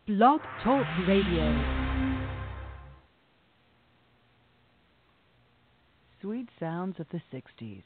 Blog Talk Radio. Sweet sounds of the 60s.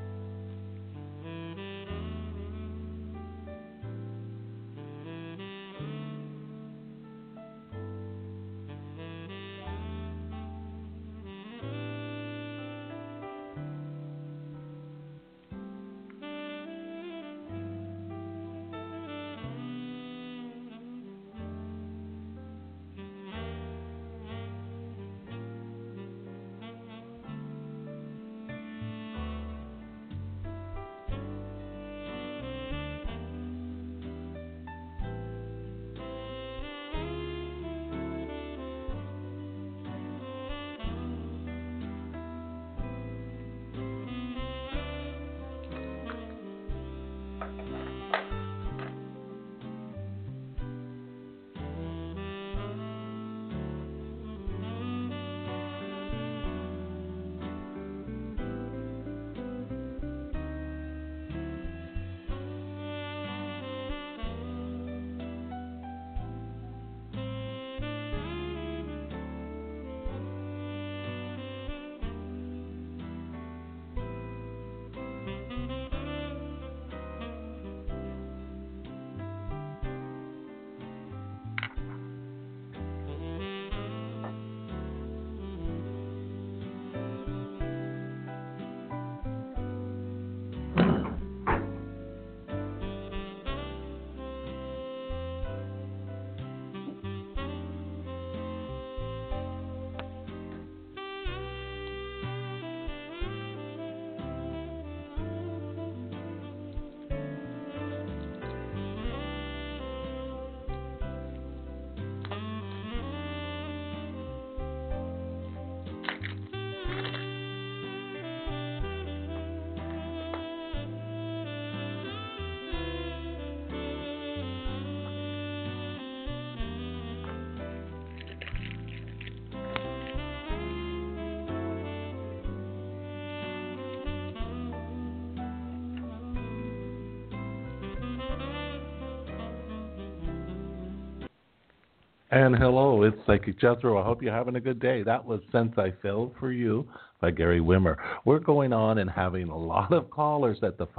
And hello, it's Psychic Jethro. I hope you're having a good day. That was Since I Fell for You by Gary Wimmer. We're going on and having a lot of callers at the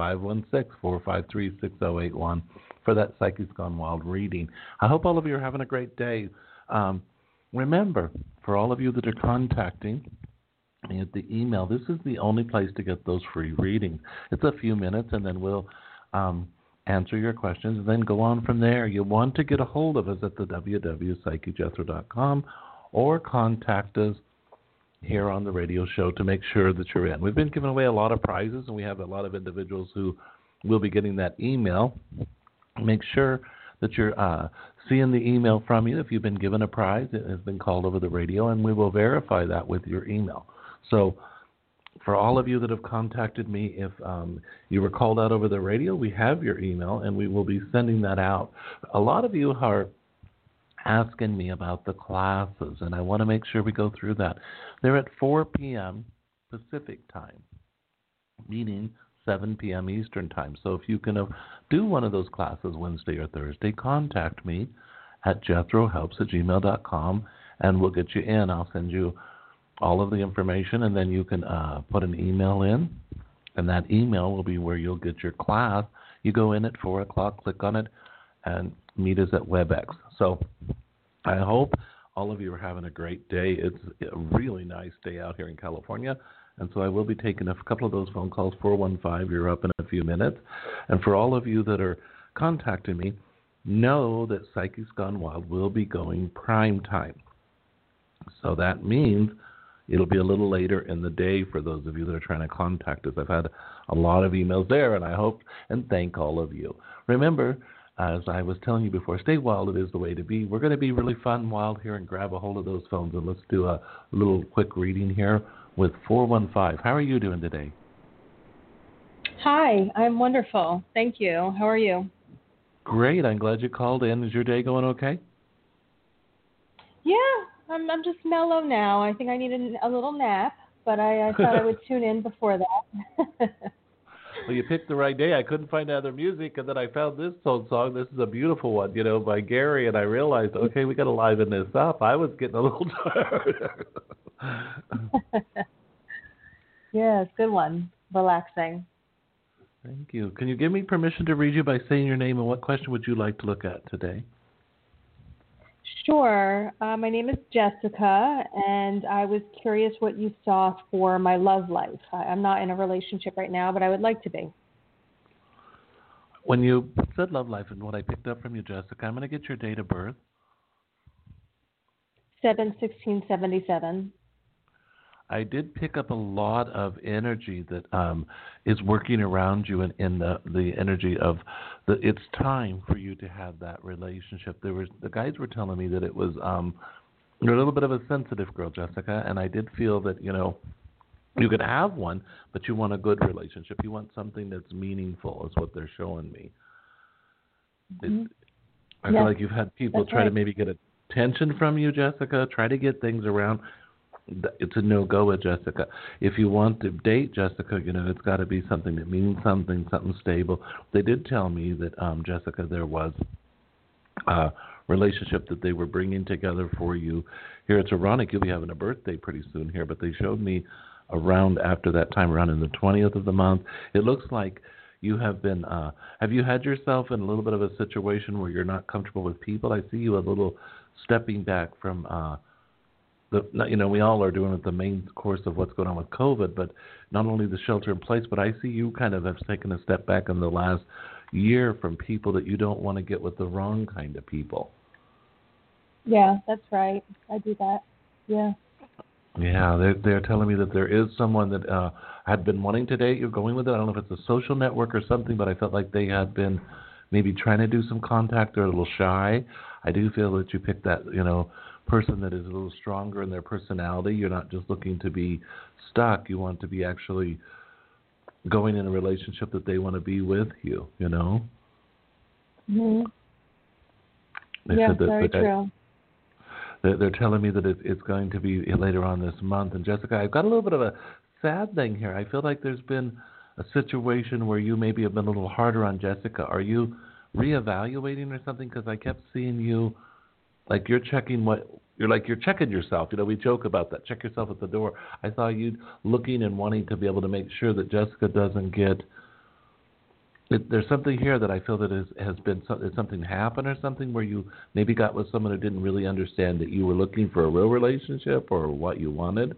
516-453-6081 for that Psychics Gone Wild reading. I hope all of you are having a great day. Remember, for all of you that are contacting me at the email, this is the only place to get those free readings. It's a few minutes, and then we'll answer your questions, and then go on from there. You want to get a hold of us at the www.psychicjethro.com or contact us here on the radio show to make sure that you're in. We've been giving away a lot of prizes, and we have a lot of individuals who will be getting that email. Make sure that you're seeing the email from you. If you've been given a prize, it has been called over the radio, and we will verify that with your email. So for all of you that have contacted me, if you were called out over the radio, we have your email, and we will be sending that out. A lot of you are asking me about the classes, and I want to make sure we go through that. They're at 4 p.m. Pacific time, meaning 7 p.m. Eastern time. So if you can do one of those classes Wednesday or Thursday, contact me at jethrohelps@gmail.com, and we'll get you in. I'll send you all of the information, and then you can put an email in, and that email will be where you'll get your class. You go in at 4 o'clock, click on it, and meet us at WebEx. So I hope all of you are having a great day. It's a really nice day out here in California, and so I will be taking a couple of those phone calls. 415, you're up in a few minutes. And for all of you that are contacting me, know that Psychics Gone Wild will be going prime time. So that means it'll be a little later in the day for those of you that are trying to contact us. I've had a lot of emails there, and I hope and thank all of you. Remember, as I was telling you before, stay wild. It is the way to be. We're going to be really fun wild here and grab a hold of those phones, and let's do a little quick reading here with 415. How are you doing today? Hi, I'm wonderful. Thank you. How are you? Great. I'm glad you called in. Is your day going okay? Yeah. I'm just mellow now. I think I need a little nap, but I thought I would tune in before that. well, you picked the right day. I couldn't find other music, and then I found this old song. This is a beautiful one, by Gary, and I realized, okay, we got to liven this up. I was getting a little tired. Yeah, it's a good one. Relaxing. Thank you. Can you give me permission to read you by saying your name, and what question would you like to look at today? Sure. My name is Jessica, and I was curious what you saw for my love life. I'm not in a relationship right now, but I would like to be. When you said love life and what I picked up from you, Jessica, I'm going to get your date of birth. 7/16/77. I did pick up a lot of energy that is working around you in the energy of it's time for you to have that relationship. The guys were telling me that it was you're a little bit of a sensitive girl, Jessica, and I did feel that you could have one, but you want a good relationship. You want something that's meaningful, is what they're showing me. Mm-hmm. I feel like you've had people try right. to maybe get attention from you, Jessica, try to get things around. It's a no-go with Jessica. If you want to date Jessica, it's got to be something that means something stable. They did tell me that, Jessica, there was a relationship that they were bringing together for you. Here, it's ironic. You'll be having a birthday pretty soon here, but they showed me around after that time, around in the 20th of the month. It looks like you have been, have you had yourself in a little bit of a situation where you're not comfortable with people? I see you a little stepping back from we all are doing it the main course of what's going on with COVID, but not only the shelter in place, but I see you kind of have taken a step back in the last year from people that you don't want to get with the wrong kind of people. Yeah, that's right. I do that. Yeah. Yeah, they're telling me that there is someone that had been wanting to date you, going with it. I don't know if it's a social network or something, but I felt like they had been maybe trying to do some contact or a little shy. I do feel that you picked that, person that is a little stronger in their personality. You're not just looking to be stuck. You want to be actually going in a relationship that they want to be with you, Mm-hmm. Yeah, very true. They're telling me that it's going to be later on this month. And Jessica, I've got a little bit of a sad thing here. I feel like there's been a situation where you maybe have been a little harder on Jessica. Are you reevaluating or something? Because I kept seeing you like you're checking you're checking yourself. We joke about that. Check yourself at the door. I saw you looking and wanting to be able to make sure that Jessica doesn't get. There's something here that I feel that has been something happen or something where you maybe got with someone who didn't really understand that you were looking for a real relationship or what you wanted.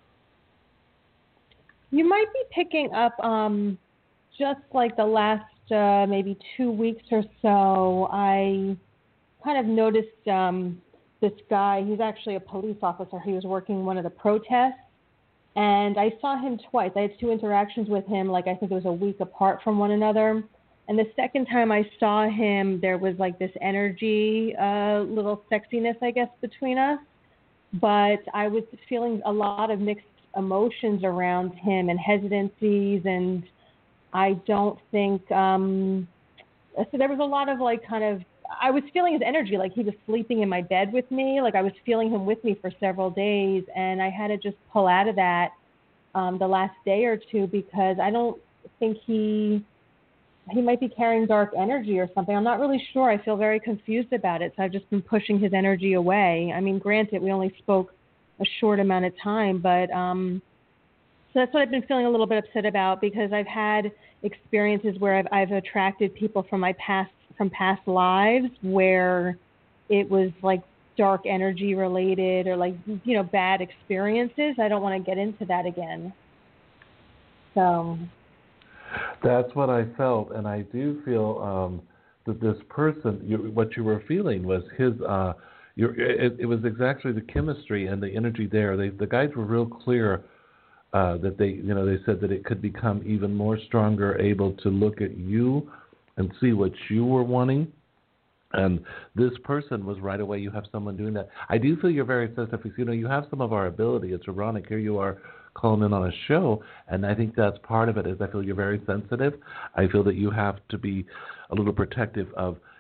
You might be picking up just like the last maybe 2 weeks or so. I kind of noticed this guy. He's actually a police officer. He was working one of the protests, and I saw him twice. I had 2 interactions with him, I think it was a week apart from one another. And the second time I saw him, there was this energy, little sexiness, I guess, between us. But I was feeling a lot of mixed emotions around him and hesitancies, and I don't think so there was a lot of I was feeling his energy, he was sleeping in my bed with me, I was feeling him with me for several days, and I had to just pull out of that the last day or two because I don't think he might be carrying dark energy or something. I'm not really sure. I feel very confused about it, so I've just been pushing his energy away. I mean, granted, we only spoke a short amount of time, but so that's what I've been feeling a little bit upset about because I've had experiences where I've attracted people from past lives where it was dark energy related or bad experiences. I don't want to get into that again. So that's what I felt, and I do feel that this person, what you were feeling was his. It was exactly the chemistry and the energy there. The guys were real clear that they said that it could become even more stronger, able to look at you and see what you were wanting. And this person was right away, you have someone doing that. I do feel you're very sensitive because, you have some of our ability. It's ironic. Here you are calling in on a show, and I think that's part of it is I feel you're very sensitive. I feel that you have to be a little protective of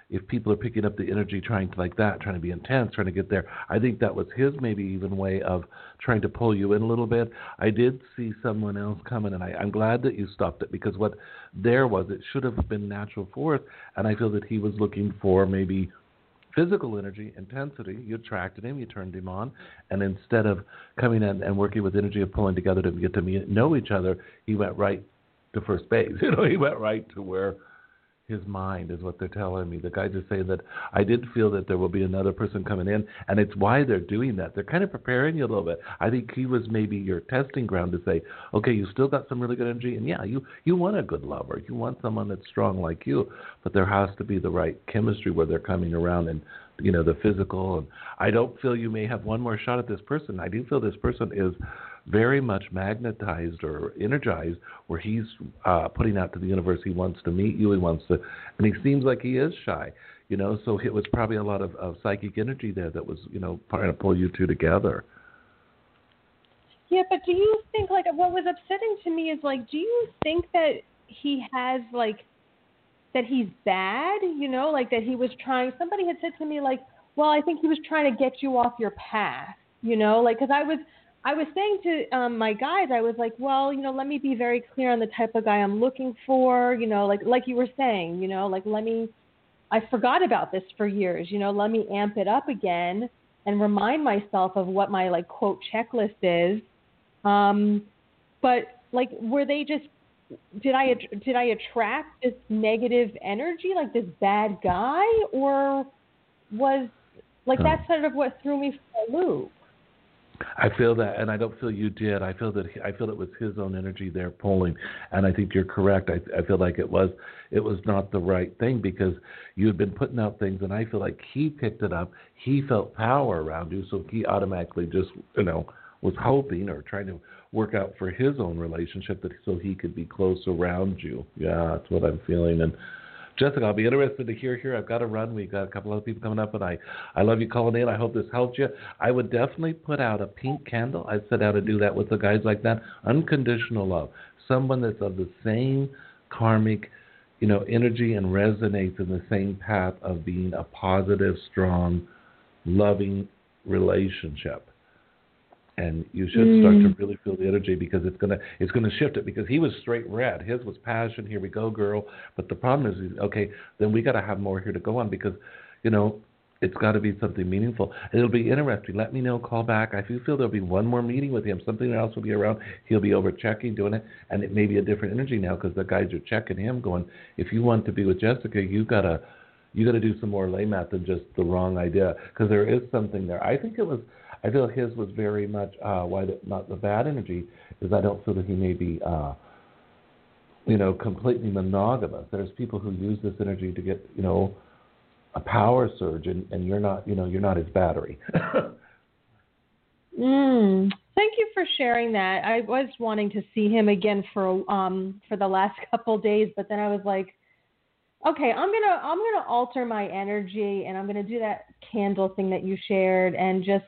if people are picking up the energy trying to like that, trying to be intense, trying to get there, I think that was his maybe even way of trying to pull you in a little bit. I did see someone else coming, and I'm glad that you stopped it, because what there was, it should have been natural force, and I feel that he was looking for maybe physical energy, intensity. You attracted him, you turned him on, and instead of coming in and working with energy of pulling together to get to know each other, he went right to first base. He went right to where his mind is what they're telling me. The guys are saying that I did feel that there will be another person coming in, and it's why they're doing that. They're kind of preparing you a little bit. I think he was maybe your testing ground to say, okay, you still got some really good energy, and yeah, you want a good lover. You want someone that's strong like you, but there has to be the right chemistry where they're coming around and, the physical. And I don't feel you may have one more shot at this person. I do feel this person is very much magnetized or energized, where he's putting out to the universe he wants to meet you, and he seems like he is shy, so it was probably a lot of psychic energy there that was, trying to pull you two together. Yeah, but do you think, what was upsetting to me is, do you think that he has, that he's bad, that he was trying, somebody had said to me, well, I think he was trying to get you off your path, because I was saying to my guys, I was like, well, let me be very clear on the type of guy I'm looking for, like you were saying, I forgot about this for years, let me amp it up again and remind myself of what my, quote, checklist is. But, were they just, did I attract this negative energy, this bad guy, or was, that's sort of what threw me for a loop? I feel that, and I don't feel you did. I feel it was his own energy there pulling, and I think you're correct. I feel like it was not the right thing, because you had been putting out things, and I feel like he picked it up. He felt power around you, so he automatically just was hoping or trying to work out for his own relationship so he could be close around you. Yeah, that's what I'm feeling. And Jessica, I'll be interested to hear here. I've got to run. We've got a couple other people coming up, and I love you calling in. I hope this helps you. I would definitely put out a pink candle. I'd set out to do that with the guys like that. Unconditional love. Someone that's of the same karmic, energy and resonates in the same path of being a positive, strong, loving relationship. And you should start to really feel the energy, because it's gonna shift it, because he was straight red. His was passion. Here we go, girl. But the problem is, okay, then we got to have more here to go on, because, it's got to be something meaningful. It'll be interesting. Let me know. Call back. I do feel there'll be one more meeting with him. Something else will be around. He'll be over checking, doing it, and it may be a different energy now, because the guys are checking him, going, if you want to be with Jessica, you gotta do some more lay math than just the wrong idea, because there is something there. I feel his was very much not the bad energy, is I don't feel that he may be, completely monogamous. There's people who use this energy to get, a power surge, and you're not his battery. Thank you for sharing that. I was wanting to see him again for the last couple of days, but then I was like, okay, I'm gonna alter my energy, and I'm gonna do that candle thing that you shared, and just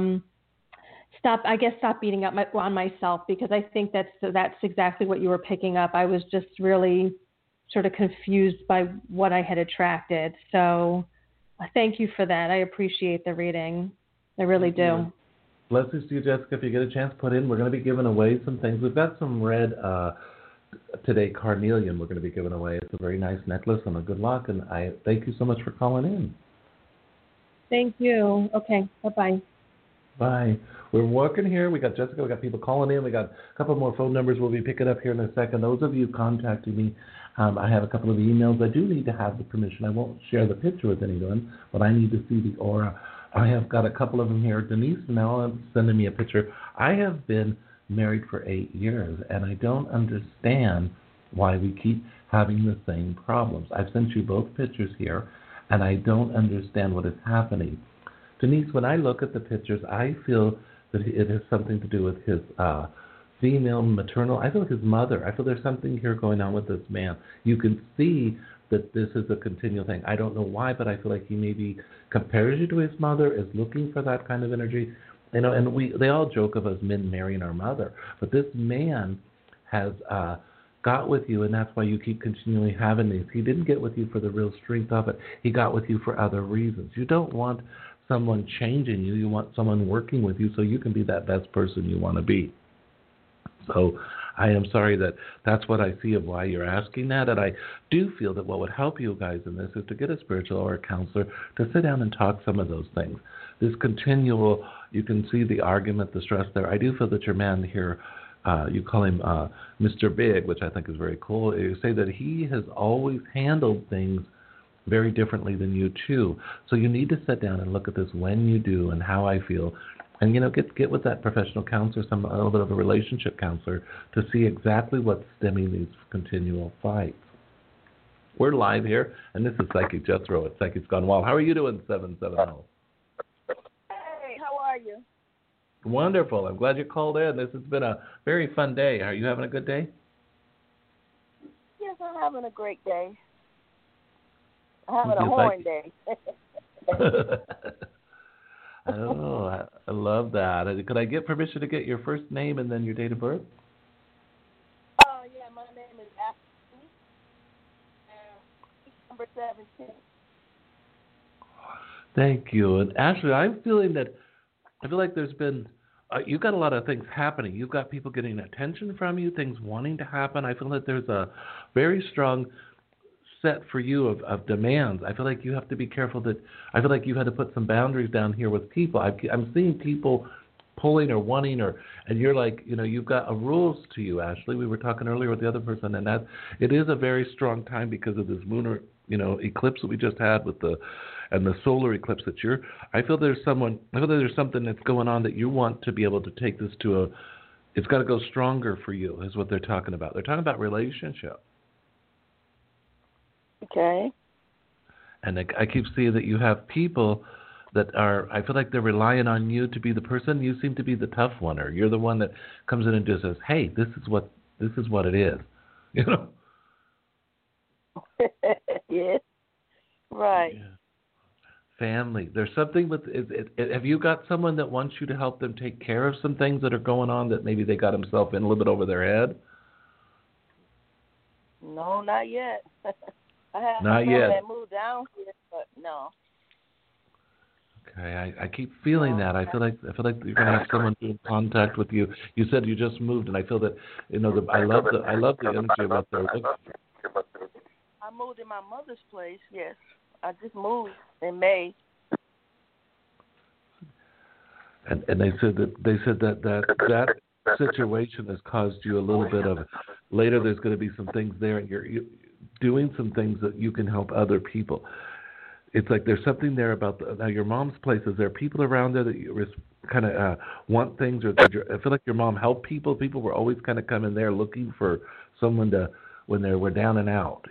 stop beating up on myself, because I think that's exactly what you were picking up. I was just really sort of confused by what I had attracted. So thank you for that. I appreciate the reading. I really do. Blessings to you, Jessica. If you get a chance, put in. We're going to be giving away some things. We've got some red today carnelian we're going to be giving away. It's a very nice necklace, and a good luck. And I thank you so much for calling in. Thank you. Okay. Bye-bye. Bye. We're working here. We got Jessica. We got people calling in. We got a couple more phone numbers we'll be picking up here in a second. Those of you contacting me, I have a couple of emails. I do need to have the permission. I won't share the picture with anyone, but I need to see the aura. I have got a couple of them here. Denise now sending me a picture. I have been married for 8 years, and I don't understand why we keep having the same problems. I've sent you both pictures here, and I don't understand what is happening. Denise, when I look at the pictures, I feel that it has something to do with his female, maternal. I feel like his mother. I feel there's something here going on with this man. You can see that this is a continual thing. I don't know why, but I feel like he maybe compares you to his mother, is looking for that kind of energy. And they all joke of us men marrying our mother, but this man has got with you, and that's why you keep continually having these. He didn't get with you for the real strength of it. He got with you for other reasons. You don't want someone changing you. You want someone working with you so you can be that best person you want to be. So I am sorry that that's what I see of why you're asking that. And I do feel that what would help you guys in this is to get a spiritual or a counselor to sit down and talk some of those things. This continual, you can see the argument, the stress there. I do feel that your man here, you call him Mr. Big, which I think is very cool. You say that he has always handled things very differently than you too. So you need to sit down and look at this when you do and how I feel. And, get with that professional counselor, a little bit of a relationship counselor, to see exactly what's stemming these continual fights. We're live here, and this is Psychic Jethro at Psychics Gone Wild. How are you doing, 770? Hey, how are you? Wonderful. I'm glad you called in. This has been a very fun day. Are you having a good day? Yes, I'm having a great day. I'm having a horn day. Oh, I love that. Could I get permission to get your first name and then your date of birth? Yeah, my name is Ashley. Number 17. Thank you. And Ashley, I feel like there's been, you've got a lot of things happening. You've got people getting attention from you, things wanting to happen. I feel that there's a very strong set for you of demands. I feel like you have to be careful that, I feel like you've had to put some boundaries down here with people. I'm seeing people pulling or wanting, and you're like, you've got rules to you, Ashley. We were talking earlier with the other person, and that it is a very strong time because of this lunar, eclipse that we just had with the solar eclipse that I feel there's something that's going on that you want to be able to take this to it's got to go stronger for you, is what they're talking about. They're talking about relationship. Okay. And I keep seeing that you have people that I feel like they're relying on you to be the person. You seem to be the tough one, or you're the one that comes in and just says, hey, this is what it is. Yes. Right. Yeah. Family. There's something with have you got someone that wants you to help them take care of some things that are going on that maybe they got themselves in a little bit over their head? No, not yet. I have not yet. That moved down here, but no. Okay, I keep feeling that. I feel like you're going to have someone be in contact with you. You said you just moved, and I feel that I love the energy about there. I moved in my mother's place. Yes, I just moved in May. And they said that situation has caused you a little bit of. Later, there's going to be some things there, and you're doing some things that you can help other people. It's like there's something there about now your mom's place. Is there people around there that you kind of want things, or I feel like your mom helped people? People were always kind of coming there looking for someone to when they were down and out,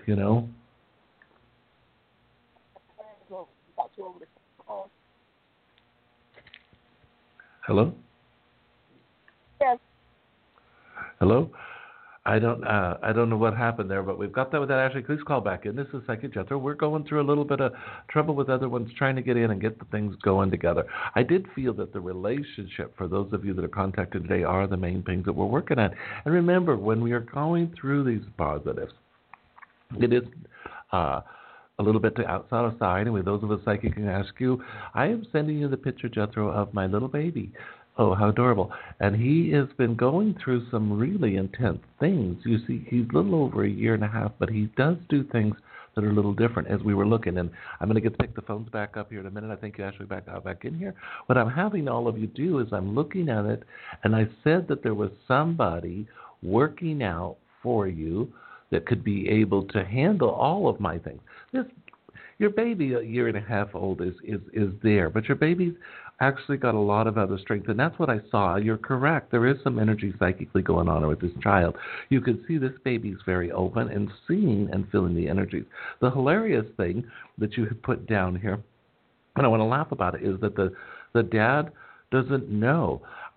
Hello? Yes. Hello? I don't know what happened there, but we've got that with that. Ashley, please call back in. This is Psychic Jethro. We're going through a little bit of trouble with other ones trying to get in and get the things going together. I did feel that the relationship, for those of you that are contacted today, are the main things that we're working on. And remember, when we are going through these positives, it is a little bit to outside, and with those of us psychic can ask you, I am sending you the picture, Jethro, of my little baby. Oh, how adorable. And he has been going through some really intense things. You see, he's a little over a year and a half, but he does do things that are a little different as we were looking. And I'm going to pick the phones back up here in a minute. I think you actually back in here. What I'm having all of you do is I'm looking at it, and I said that there was somebody working out for you that could be able to handle all of my things. Your baby, a year and a half old, is there, but your baby's actually got a lot of other strength, and that's what I saw. You're correct. There is some energy psychically going on with this child. You can see this baby's very open and seeing and feeling the energies. The hilarious thing that you have put down here, and I want to laugh about it, is that the dad doesn't know.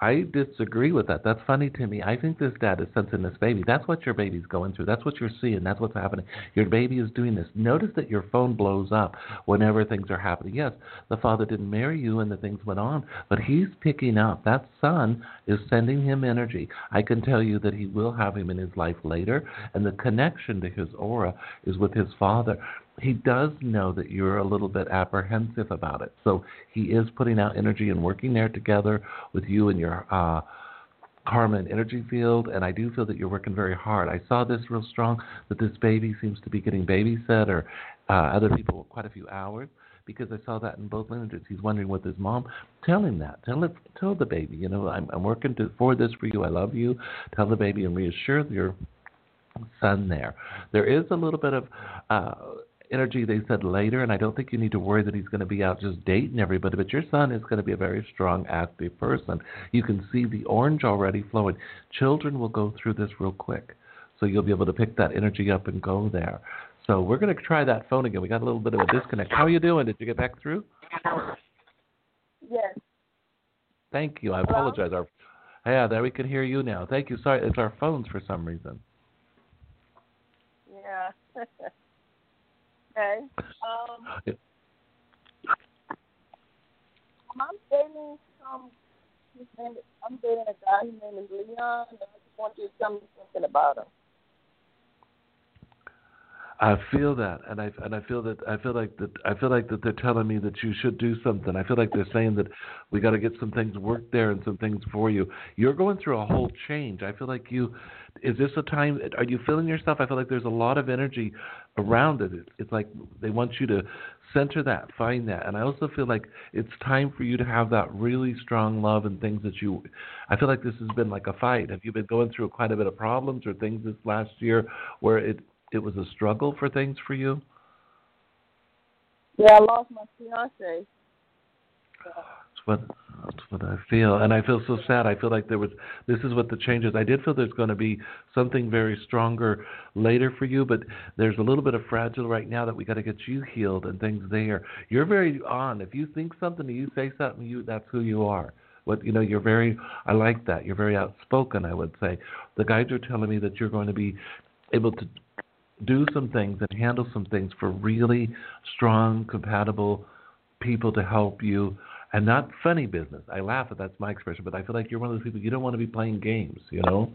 I disagree with that. That's funny to me. I think this dad is sensing this baby. That's what your baby's going through. That's what you're seeing. That's what's happening. Your baby is doing this. Notice that your phone blows up whenever things are happening. Yes, the father didn't marry you and the things went on, but he's picking up. That son is sending him energy. I can tell you that he will have him in his life later, and the connection to his aura is with his father. He does know that you're a little bit apprehensive about it. So he is putting out energy and working there together with you and your karma and energy field. And I do feel that you're working very hard. I saw this real strong, that this baby seems to be getting babysit or other people quite a few hours, because I saw that in both lineages. He's wondering with his mom. Tell him that. Tell the baby, you know, I'm working for this for you. I love you. Tell the baby and reassure your son there. There is a little bit of energy, they said, later, and I don't think you need to worry that he's going to be out just dating everybody, but your son is going to be a very strong, active person. You can see the orange already flowing. Children will go through this real quick, so you'll be able to pick that energy up and go there. So we're going to try that phone again. We got a little bit of a disconnect. How are you doing? Did you get back through? Yes. Thank you. I apologize. Yeah, there we can hear you now. Thank you. Sorry, it's our phones for some reason. Yeah. Okay. I'm dating a guy. His name is Leon, and I just want you to tell me something about him. I feel that, and I feel like that they're telling me that you should do something. I feel like they're saying that we got to get some things worked there and some things for you. You're going through a whole change. I feel like is this a time? Are you feeling yourself? I feel like there's a lot of energy around it. It's like they want you to center that, find that, and I also feel like it's time for you to have that really strong love and things that you. I feel like this has been like a fight. Have you been going through quite a bit of problems or things this last year where it was a struggle for things for you? Yeah, I lost my fiance. That's what I feel, and I feel so sad. I feel like this is what the change is. I did feel there's going to be something very stronger later for you, but there's a little bit of fragile right now that we got to get you healed and things there. You're very on. If you think something, you say something, that's who you are. You're very, I like that. You're very outspoken, I would say. The guides are telling me that you're going to be able to do some things and handle some things for really strong, compatible people to help you, and not funny business. I laugh at that's my expression, but I feel like you're one of those people, you don't want to be playing games, you know?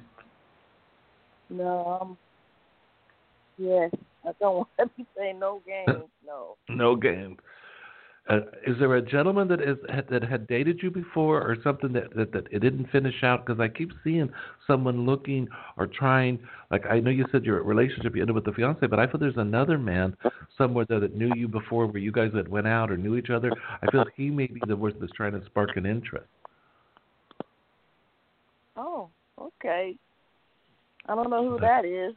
No, yes, I don't want to be playing no games, no. No games. Is there a gentleman that had dated you before or something that it didn't finish out? Because I keep seeing someone looking or trying. Like, I know you said your relationship, you ended with the fiance, but I feel there's another man somewhere there that knew you before where you guys had went out or knew each other. I feel like he may be the one that's trying to spark an interest. Oh, okay. I don't know who that is.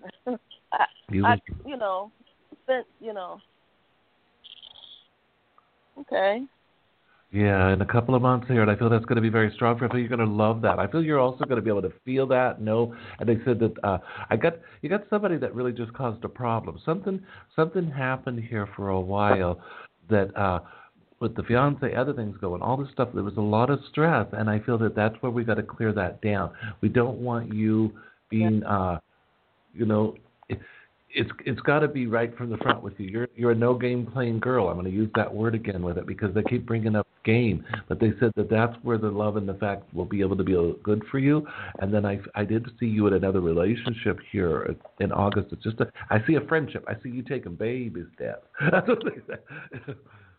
Okay. Yeah, in a couple of months here, and I feel that's going to be very strong for you. I feel you're going to love that. I feel you're also going to be able to feel that, know. And they said that you got somebody that really just caused a problem. Something happened here for a while that with the fiance, other things going, all this stuff. There was a lot of stress, and I feel that that's where we got to clear that down. We don't want you being, It's got to be right from the front with you. You're a no game playing girl. I'm going to use that word again with it because they keep bringing up game. But they said that that's where the love and the fact will be able to be good for you. And then I did see you in another relationship here in August. It's just I see a friendship. I see you taking baby steps. That's what they said.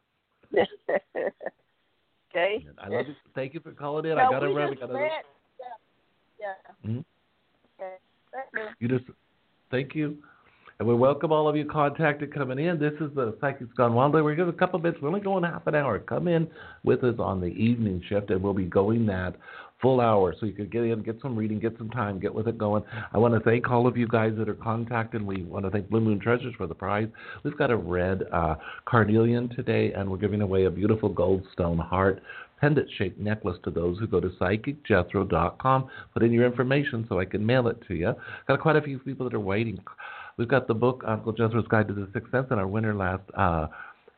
Okay. I love you. Thank you for calling in. No, I got to run. Yeah. Mm-hmm. Okay. Thank you. Thank you. And we welcome all of you contacted coming in. This is the Psychics Gone Wild. We're going to a couple of minutes. We're only going half an hour. Come in with us on the evening shift, and we'll be going that full hour. So you can get in, get some reading, get some time, get with it going. I want to thank all of you guys that are contacting. We want to thank Blue Moon Treasures for the prize. We've got a red carnelian today, and we're giving away a beautiful goldstone heart pendant-shaped necklace to those who go to PsychicJethro.com. Put in your information so I can mail it to you. Got quite a few people that are waiting. We've got the book, Uncle Jethro's Guide to the Sixth Sense, and our winner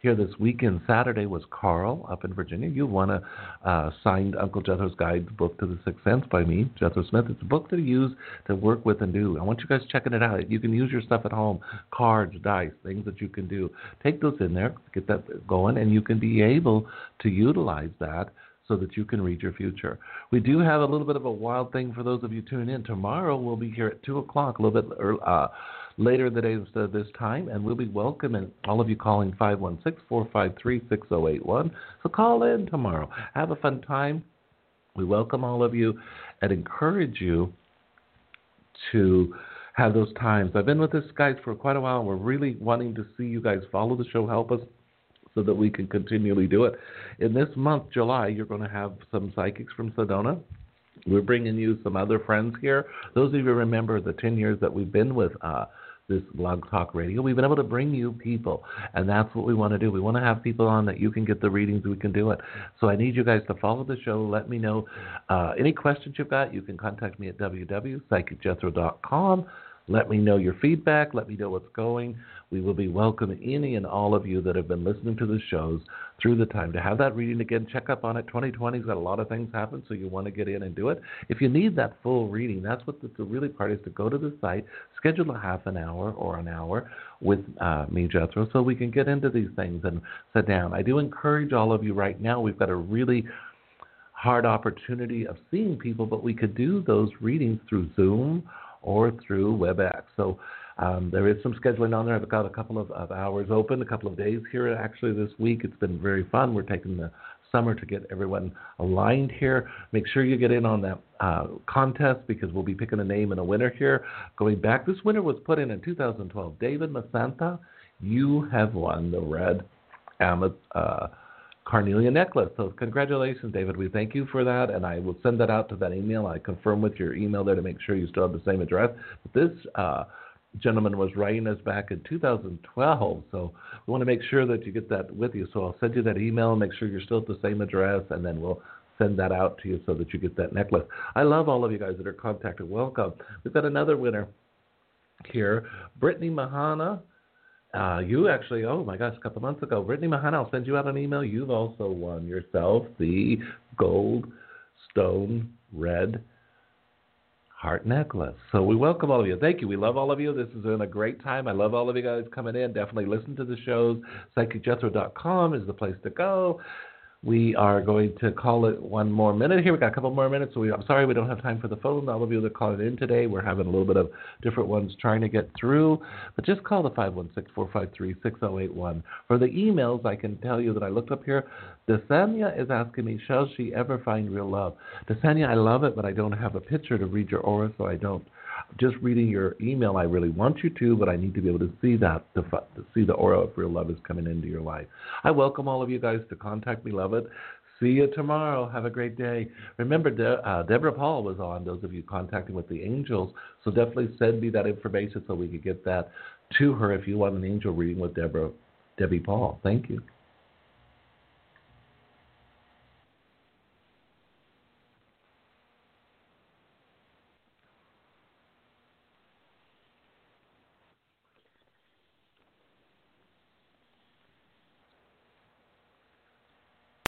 here this weekend. Saturday was Carl up in Virginia. You won a signed Uncle Jethro's Guide book to the Sixth Sense by me, Jethro Smith. It's a book to use to work with and do. I want you guys checking it out. You can use your stuff at home, cards, dice, things that you can do. Take those in there, get that going, and you can be able to utilize that so that you can read your future. We do have a little bit of a wild thing for those of you tuning in. Tomorrow we'll be here at 2 o'clock, a little bit later in the day instead of this time, and we'll be welcoming all of you calling 516-453-6081. So call in tomorrow. Have a fun time. We welcome all of you and encourage you to have those times. I've been with this, guys, for quite a while. We're really wanting to see you guys follow the show, help us, so that we can continually do it. In this month, July, you're going to have some psychics from Sedona. We're bringing you some other friends here. Those of you who remember the 10 years that we've been with this Blog Talk Radio, we've been able to bring you people, and that's what we want to do. We want to have people on that you can get the readings, we can do it. So I need you guys to follow the show. Let me know any questions you've got. You can contact me at www.psychicjethro.com. Let me know your feedback. Let me know what's going. We will be welcoming any and all of you that have been listening to the shows through the time to have that reading again. Check up on it. 2020's got a lot of things happen, so you want to get in and do it. If you need that full reading, that's what the really part is, to go to the site, schedule a half an hour or an hour with me, Jethro, so we can get into these things and sit down. I do encourage all of you right now. We've got a really hard opportunity of seeing people, but we could do those readings through Zoom or through WebEx. So there is some scheduling on there. I've got a couple of hours open, a couple of days here actually this week. It's been very fun. We're taking the summer to get everyone aligned here. Make sure you get in on that contest, because we'll be picking a name and a winner here. Going back, this winner was put in 2012. David Masanta, you have won the red Carnelia necklace. So congratulations, David. We thank you for that, and I will send that out to that email. I confirm with your email there to make sure you still have the same address. But this gentleman was writing us back in 2012, so we want to make sure that you get that with you. So I'll send you that email, make sure you're still at the same address, and then we'll send that out to you so that you get that necklace. I love all of you guys that are contacted. Welcome. We've got another winner here, Brittany Mahana. You actually, oh my gosh, a couple months ago, Brittany Mahana, I'll send you out an email. You've also won yourself the gold stone red heart necklace. So we welcome all of you. Thank you. We love all of you. This has been a great time. I love all of you guys coming in. Definitely listen to the shows. PsychicJethro.com is the place to go. We are going to call it one more minute here. We've got a couple more minutes, so I'm sorry we don't have time for the phone. All of you that are calling in today, we're having a little bit of different ones trying to get through. But just call the 516-453-6081. For the emails, I can tell you that I looked up here. Desania is asking me, shall she ever find real love? Desania, I love it, but I don't have a picture to read your aura, so I don't. Just reading your email, I really want you to, but I need to be able to see that, to see the aura of real love is coming into your life. I welcome all of you guys to contact me. Love it. See you tomorrow. Have a great day. Remember, Deborah Paul was on, those of you contacting with the angels, so definitely send me that information so we could get that to her if you want an angel reading with Debbie Paul. Thank you.